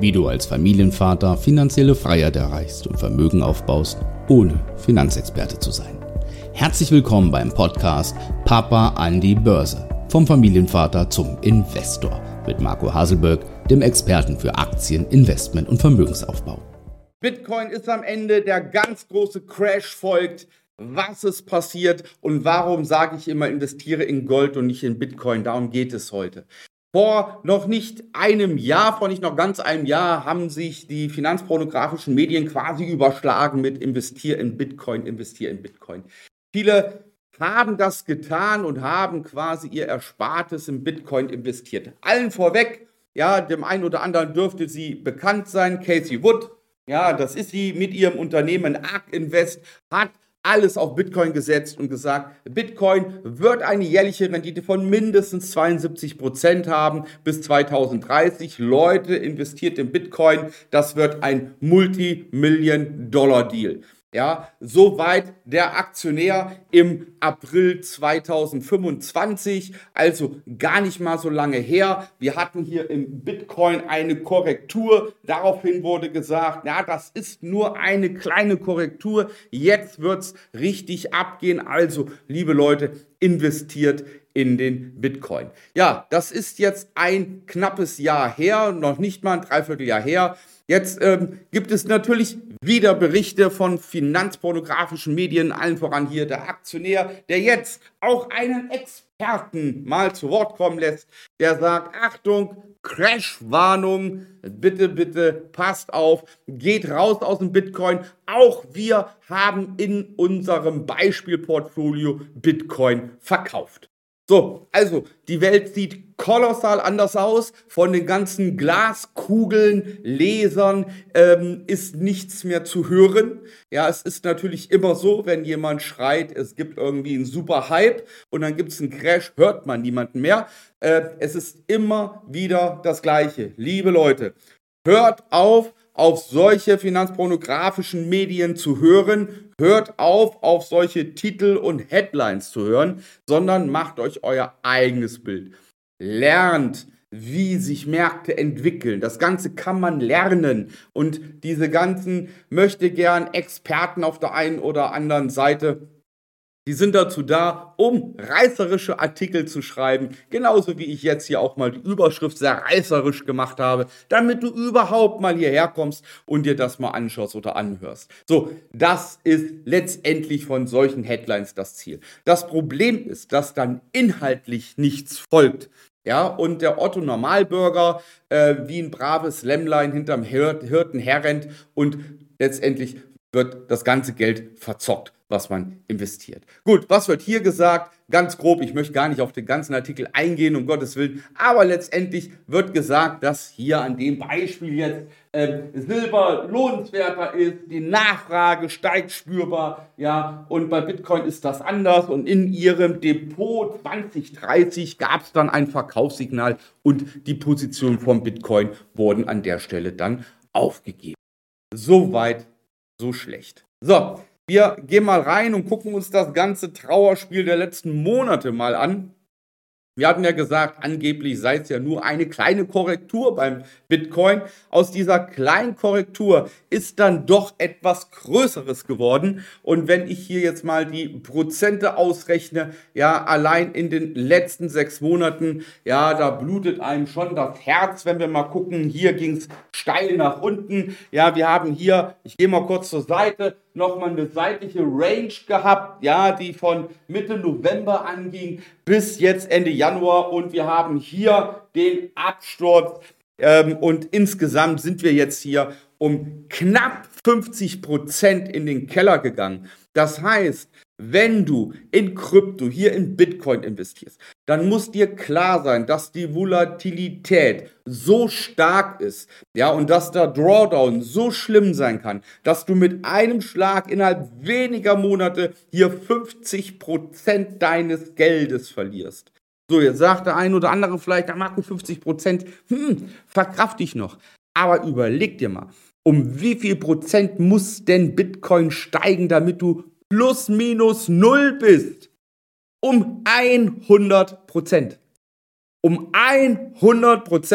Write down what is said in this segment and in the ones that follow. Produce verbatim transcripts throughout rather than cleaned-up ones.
wie du als Familienvater finanzielle Freiheit erreichst und Vermögen aufbaust, ohne Finanzexperte zu sein. Herzlich willkommen beim Podcast Papa an die Börse. Vom Familienvater zum Investor mit Marco Haselberg, dem Experten für Aktien, Investment und Vermögensaufbau. Bitcoin ist am Ende, der ganz große Crash folgt. Was ist passiert und warum sage ich immer, investiere in Gold und nicht in Bitcoin? Darum geht es heute. Vor noch nicht einem Jahr, vor nicht noch ganz einem Jahr, haben sich die finanzpornografischen Medien quasi überschlagen mit investier in Bitcoin, investier in Bitcoin. Viele haben das getan und haben quasi ihr Erspartes in Bitcoin investiert. Allen vorweg, ja, dem einen oder anderen dürfte sie bekannt sein, Cathie Wood, ja, das ist sie mit ihrem Unternehmen Ark Invest, hat alles auf Bitcoin gesetzt und gesagt, Bitcoin wird eine jährliche Rendite von mindestens zweiundsiebzig Prozent haben bis zweitausenddreißig. Leute, investiert in Bitcoin, das wird ein Multi-Million-Dollar-Deal. Ja, soweit der Aktionär im April zweitausendfünfundzwanzig, also gar nicht mal so lange her. Wir hatten hier im Bitcoin eine Korrektur. Daraufhin wurde gesagt, ja, das ist nur eine kleine Korrektur. Jetzt wird's richtig abgehen. Also, liebe Leute, investiert in den Bitcoin. Ja, das ist jetzt ein knappes Jahr her, noch nicht mal ein Dreivierteljahr her. Jetzt ähm, gibt es natürlich wieder Berichte von finanzpornografischen Medien, allen voran hier der Aktionär, der jetzt auch einen Experten mal zu Wort kommen lässt, der sagt, Achtung, Crash-Warnung, bitte, bitte, passt auf, geht raus aus dem Bitcoin. Auch wir haben in unserem Beispielportfolio Bitcoin verkauft. So, also die Welt sieht kolossal anders aus. Von den ganzen Glaskugeln, Lasern ähm, ist nichts mehr zu hören. Ja, es ist natürlich immer so, wenn jemand schreit, es gibt irgendwie einen super Hype und dann gibt es einen Crash, hört man niemanden mehr. Äh, es ist immer wieder das Gleiche. Liebe Leute, hört auf, auf solche finanzpornografischen Medien zu hören, hört auf, auf solche Titel und Headlines zu hören, sondern macht euch euer eigenes Bild. Lernt, wie sich Märkte entwickeln. Das Ganze kann man lernen und diese ganzen möchte gern Experten auf der einen oder anderen Seite, die sind dazu da, um reißerische Artikel zu schreiben, genauso wie ich jetzt hier auch mal die Überschrift sehr reißerisch gemacht habe, damit du überhaupt mal hierher kommst und dir das mal anschaust oder anhörst. So, das ist letztendlich von solchen Headlines das Ziel. Das Problem ist, dass dann inhaltlich nichts folgt. Ja, und der Otto Normalbürger äh, wie ein braves Lämmlein hinterm Hir- Hirten herrennt und letztendlich wird das ganze Geld verzockt, was man investiert. Gut, was wird hier gesagt? Ganz grob, ich möchte gar nicht auf den ganzen Artikel eingehen, um Gottes Willen, aber letztendlich wird gesagt, dass hier an dem Beispiel jetzt äh, Silber lohnenswerter ist, die Nachfrage steigt spürbar, ja, und bei Bitcoin ist das anders und in ihrem Depot zwanzig dreißig gab es dann ein Verkaufssignal und die Positionen von Bitcoin wurden an der Stelle dann aufgegeben. Soweit so schlecht. So, wir gehen mal rein und gucken uns das ganze Trauerspiel der letzten Monate mal an. Wir hatten ja gesagt, angeblich sei es ja nur eine kleine Korrektur beim Bitcoin. Aus dieser kleinen Korrektur ist dann doch etwas Größeres geworden. Und wenn ich hier jetzt mal die Prozente ausrechne, ja, allein in den letzten sechs Monaten, ja, da blutet einem schon das Herz, wenn wir mal gucken. Hier ging es steil nach unten. Ja, wir haben hier, ich gehe mal kurz zur Seite, nochmal eine seitliche Range gehabt, ja, die von Mitte November anging bis jetzt Ende Januar und wir haben hier den Absturz ähm, und insgesamt sind wir jetzt hier um knapp fünfzig Prozent in den Keller gegangen. Das heißt, wenn du in Krypto, hier in Bitcoin investierst, dann muss dir klar sein, dass die Volatilität so stark ist, ja, und dass der Drawdown so schlimm sein kann, dass du mit einem Schlag innerhalb weniger Monate hier fünfzig Prozent deines Geldes verlierst. So, jetzt sagt der ein oder andere vielleicht, da Marco, fünfzig Prozent, hm, verkraft ich noch. Aber überleg dir mal, um wie viel Prozent muss denn Bitcoin steigen, damit du plus minus null bist? Um hundert Prozent. Um hundert Prozent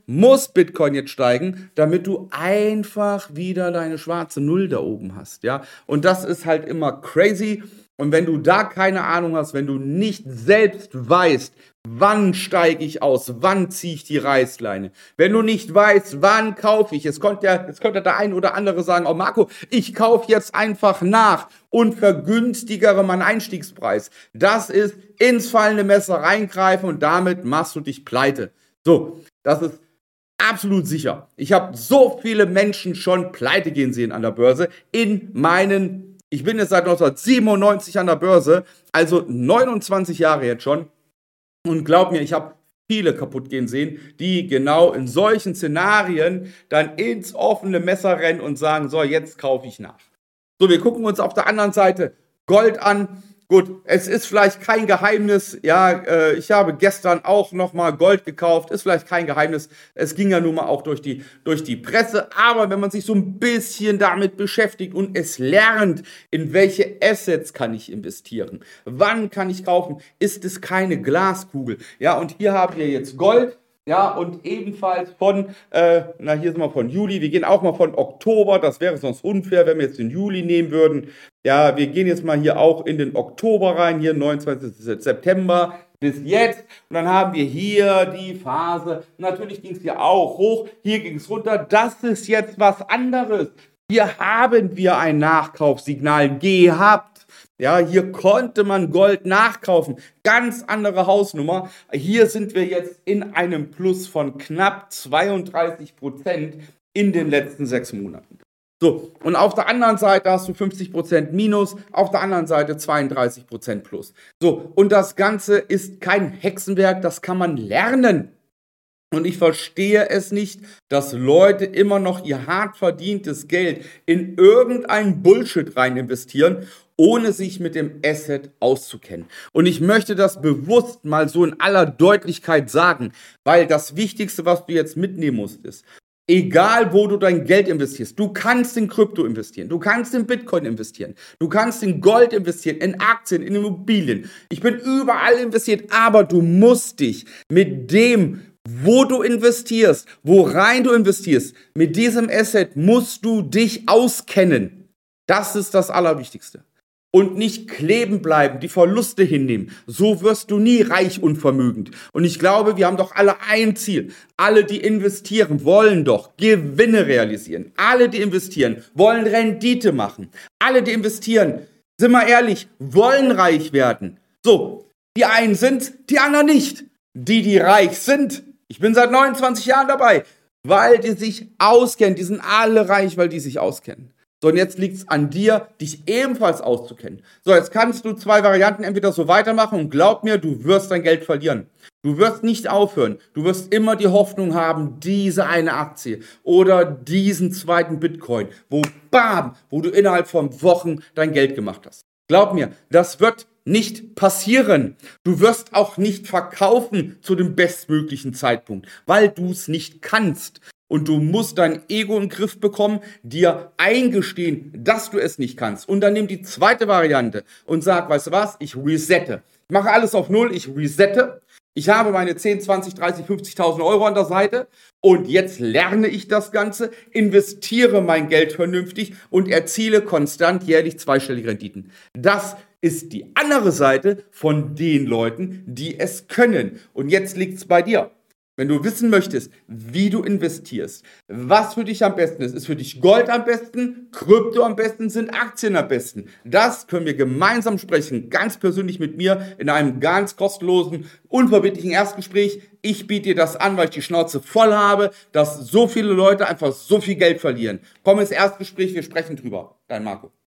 muss Bitcoin jetzt steigen, damit du einfach wieder deine schwarze Null da oben hast, ja. Und das ist halt immer crazy. Und wenn du da keine Ahnung hast, wenn du nicht selbst weißt, wann steige ich aus, wann ziehe ich die Reißleine, wenn du nicht weißt, wann kaufe ich, es könnte ja, es könnte der ein oder andere sagen, oh Marco, ich kaufe jetzt einfach nach und vergünstigere meinen Einstiegspreis. Das ist ins fallende Messer reingreifen und damit machst du dich pleite. So, das ist absolut sicher. Ich habe so viele Menschen schon pleite gehen sehen an der Börse in meinen Ich bin jetzt seit neunzehnhundertsiebenundneunzig an der Börse, also neunundzwanzig Jahre jetzt schon. Und glaub mir, ich habe viele kaputt gehen sehen, die genau in solchen Szenarien dann ins offene Messer rennen und sagen, so, jetzt kaufe ich nach. So, wir gucken uns auf der anderen Seite Gold an. Gut, es ist vielleicht kein Geheimnis, ja, äh, ich habe gestern auch nochmal Gold gekauft, ist vielleicht kein Geheimnis, es ging ja nun mal auch durch die, durch die Presse, aber wenn man sich so ein bisschen damit beschäftigt und es lernt, in welche Assets kann ich investieren, wann kann ich kaufen, ist es keine Glaskugel, ja, und hier haben wir jetzt Gold. Ja, und ebenfalls von, äh, na hier sind wir von Juli, wir gehen auch mal von Oktober, das wäre sonst unfair, wenn wir jetzt den Juli nehmen würden. Ja, wir gehen jetzt mal hier auch in den Oktober rein, hier neunundzwanzigsten September bis jetzt. Und dann haben wir hier die Phase, natürlich ging es hier auch hoch, hier ging es runter, das ist jetzt was anderes. Hier haben wir ein Nachkaufssignal gehabt. Ja, hier konnte man Gold nachkaufen. Ganz andere Hausnummer. Hier sind wir jetzt in einem Plus von knapp zweiunddreißig Prozent in den letzten sechs Monaten. So, und auf der anderen Seite hast du fünfzig Prozent Minus, auf der anderen Seite zweiunddreißig Prozent Plus. So, und das Ganze ist kein Hexenwerk, das kann man lernen. Und ich verstehe es nicht, dass Leute immer noch ihr hart verdientes Geld in irgendein Bullshit rein investieren, ohne sich mit dem Asset auszukennen. Und ich möchte das bewusst mal so in aller Deutlichkeit sagen, weil das Wichtigste, was du jetzt mitnehmen musst, ist, egal wo du dein Geld investierst, du kannst in Krypto investieren, du kannst in Bitcoin investieren, du kannst in Gold investieren, in Aktien, in Immobilien. Ich bin überall investiert, aber du musst dich mit dem, wo du investierst, worein du investierst, mit diesem Asset musst du dich auskennen. Das ist das Allerwichtigste. Und nicht kleben bleiben, die Verluste hinnehmen. So wirst du nie reich und vermögend. Und ich glaube, wir haben doch alle ein Ziel. Alle, die investieren, wollen doch Gewinne realisieren. Alle, die investieren, wollen Rendite machen. Alle, die investieren, sind wir ehrlich, wollen reich werden. So, die einen sind, die anderen nicht. Die, die reich sind, ich bin seit neunundzwanzig Jahren dabei, weil die sich auskennen. Die sind alle reich, weil die sich auskennen. So, und jetzt liegt es an dir, dich ebenfalls auszukennen. So, jetzt kannst du zwei Varianten entweder so weitermachen und glaub mir, du wirst dein Geld verlieren. Du wirst nicht aufhören. Du wirst immer die Hoffnung haben, diese eine Aktie oder diesen zweiten Bitcoin, wo bam, wo du innerhalb von Wochen dein Geld gemacht hast. Glaub mir, das wird nicht passieren. Du wirst auch nicht verkaufen zu dem bestmöglichen Zeitpunkt, weil du es nicht kannst. Und du musst dein Ego in den Griff bekommen, dir eingestehen, dass du es nicht kannst. Und dann nimm die zweite Variante und sag, weißt du was, ich resette. Ich mache alles auf Null, ich resette. Ich habe meine zehn, zwanzig, dreißig, fünfzigtausend Euro an der Seite und jetzt lerne ich das Ganze, investiere mein Geld vernünftig und erziele konstant jährlich zweistellige Renditen. Das ist die andere Seite von den Leuten, die es können. Und jetzt liegt es bei dir. Wenn du wissen möchtest, wie du investierst, was für dich am besten ist, ist für dich Gold am besten, Krypto am besten, sind Aktien am besten. Das können wir gemeinsam sprechen, ganz persönlich mit mir in einem ganz kostenlosen, unverbindlichen Erstgespräch. Ich biete dir das an, weil ich die Schnauze voll habe, dass so viele Leute einfach so viel Geld verlieren. Komm ins Erstgespräch, wir sprechen drüber. Dein Marco.